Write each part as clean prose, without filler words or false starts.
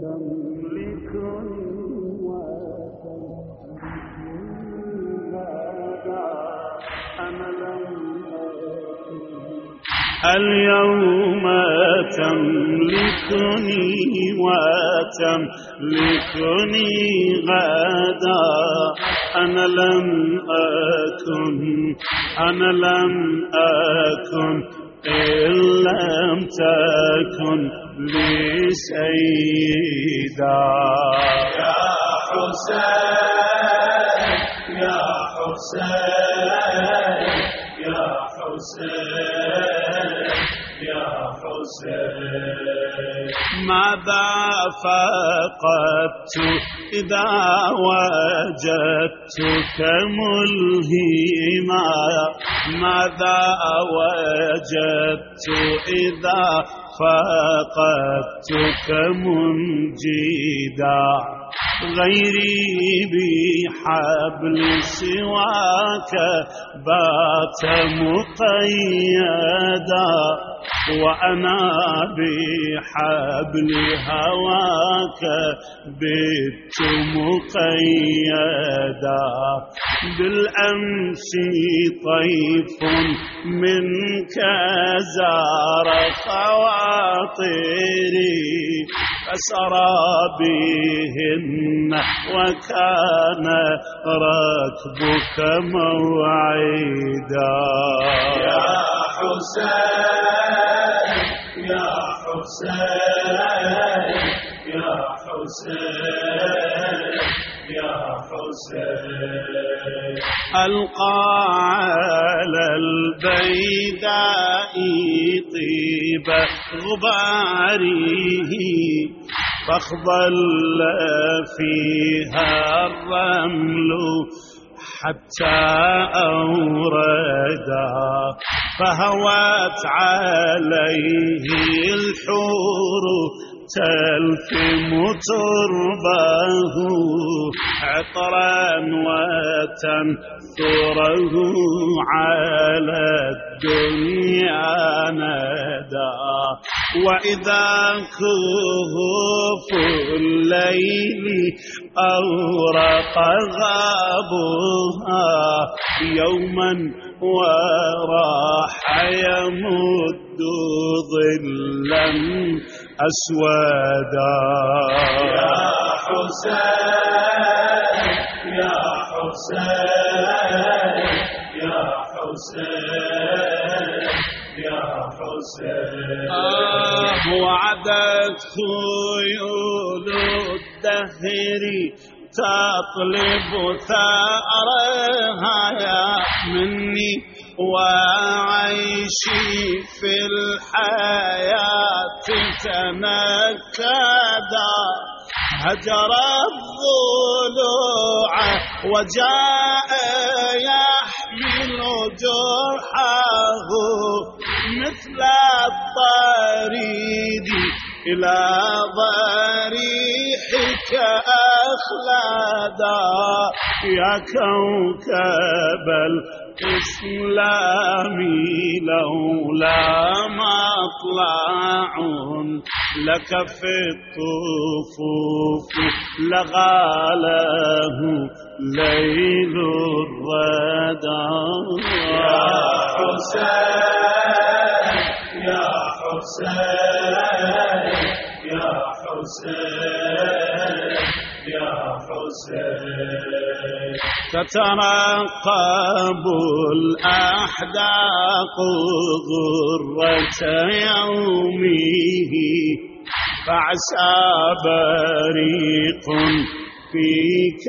اليوم تملكني وتملكني غدا. أنا لم أكن إن لم تكن لي سيدا. يا حسين يا حسين يا حسين يا حسين. ماذا فقدت إذا وجدتك ملهما؟ ماذا وجدت إذا فقدتك منجدا؟ غيري بحبل سواك بات مقيدا، وأنا بحبل هواك بت مقيدا. بالأمس طيف منك زار خواطري، فسرى بهن وكان ركبك موعدا. يا حسين يا حسين يا حسين يا حسين. ألقى على البيداء طيب غباره، فاخضل فيها الرمل حتى أوردا، فهوت عليه الحور تلثم تربه عطرا وتنثره على الدنيا ندى. وإذا كهوف الليل أورق غابها يوما وراح يمد ظلا أسودا. يا حسين يا حسين يا حسين يا حسين. وعدت خيول الدهر تطلب ثأرها مني، وعيشي في الحياة تنكدا. هجر الضلوع وجاء يحمل جرحه مثل الطريد إلى ضريحك أخلدا. يا كوكب الإسلام لولا مطلع لك في الطفوف لغاله ليل الردى. يا حسين يا حسين يا حسين يا حسين. تترقب الأحداق غرة يومه، فعسى بريق فيك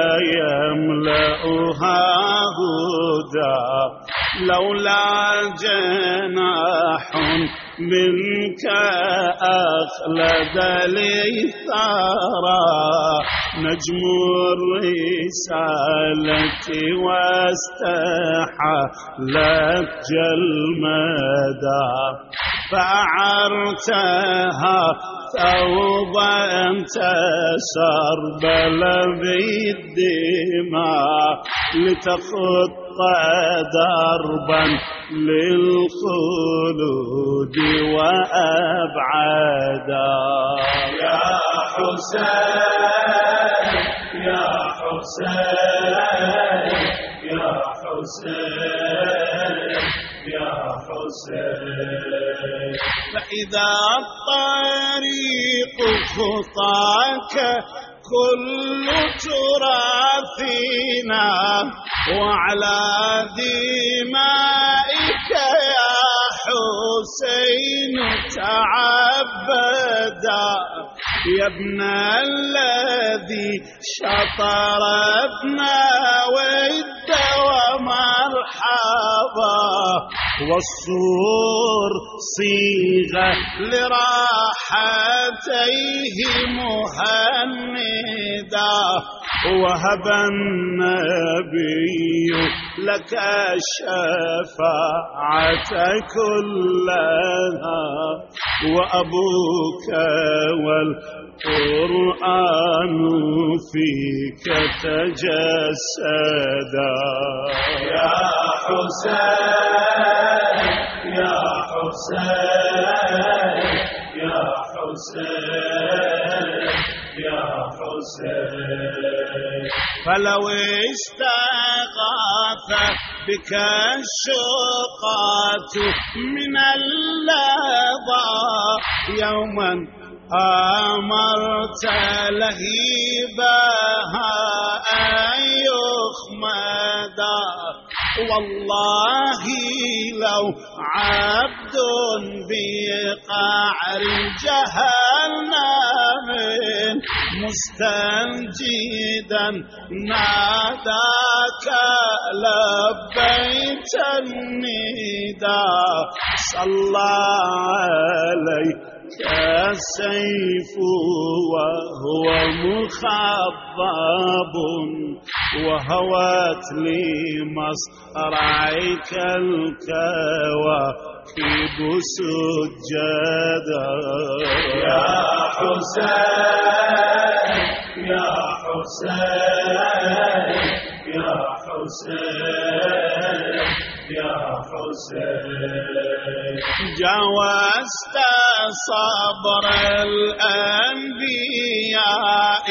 يملأها هدى. لولا جناح منك أخلد لي ثرى نجم الرسالة واستحلت جلمدا. فأعرتها ثوبا تسربل بالدماء لتخط دربا للخلود وأبعدا. يا حسين يا حسين يا حسين يا حسين. فإذا الطريق خطاك كل تراثنا وعلى دمائك يا حسين تعبدا. يا ابن الذي شطر ابن ود ومرحبا والصور صيغة لراحتيه مهندا. وهب النبي لك الشفاعة كلها وأبوك والقرآن فيك تجسدا. يا حسين يا حسين يا حسين يا حسين. فلو استغاث بك الشقات من اللظى يوما أمرت لهيبها أن يخمدا. والله لو عبد بقعر جهنم مستنجدا ناداك لبيت النداء. صلى عليك السيف وهو مخضب وهوت لمصرعك الكواكب سجدا. يا حسين يا حسين يا حسين يا حسين. جاوزت صبر الأنبياء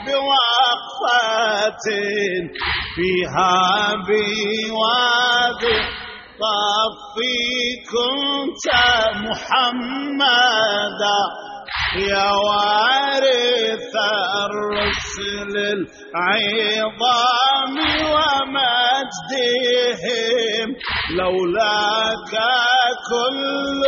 بوقفة فيها بوادي الطفي كنت محمدا. يا وارث الرسل العظام ومجدهم لولاك كل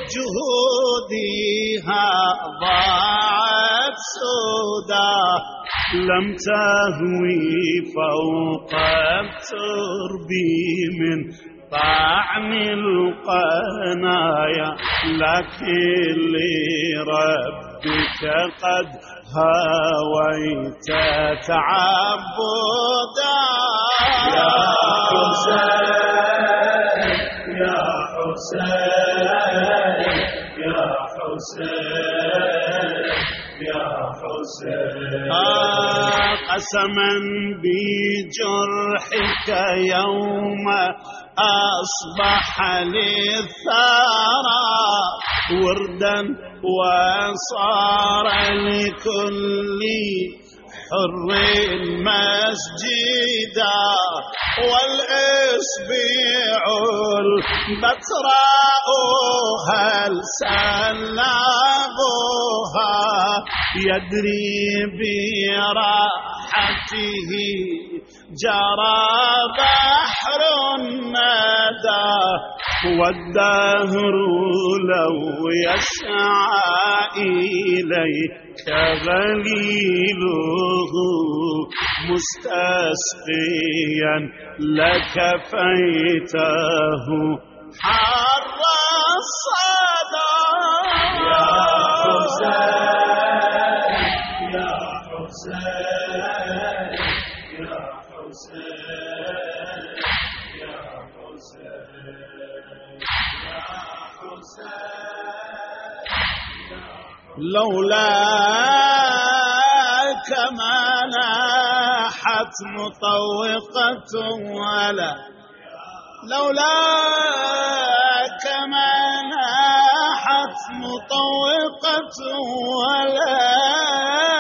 جهودها ضاعت سودا. لم تهوي فوق الترب من طعن القنايا لكن لربك قد هويت تعبدا. يا حسين يا حسين يا حسين يا حسين. قسما بجرحك يوم أصبح للثرى وردا وصار لكل حر مسجدا. والإصبع البتراء هل سلغها يدري براحته جرى بحر الندى. والدهر لو يسعى إليك غليله مستسقيا لكفيته حر الصدى. يا حسين يا حسين يا حسين يا حسين يا حسين. لولاك ما ناحت مطوقة ولا لولاك ما ناحت مطوقة ولا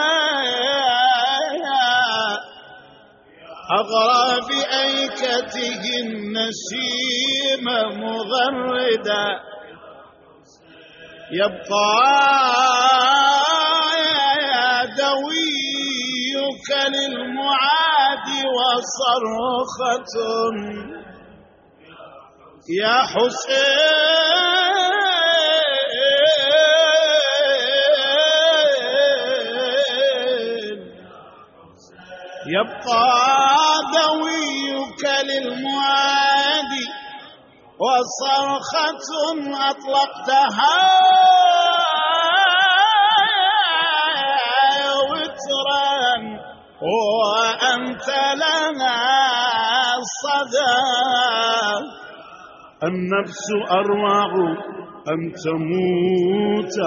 يغرى بأيكته النسيم مغردا يبقى دويك للمعاد وصرخة يا حسين يبقى دويك للمعاد وصرخة أطلقتها وترا وأنت لنا صدى النفس أروع أن تموت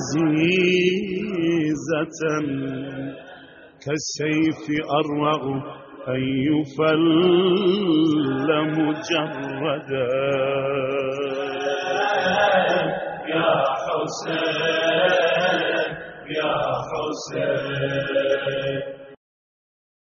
عزيزة كالسيف أروع أن يفل مجردا يا حسين يا حسين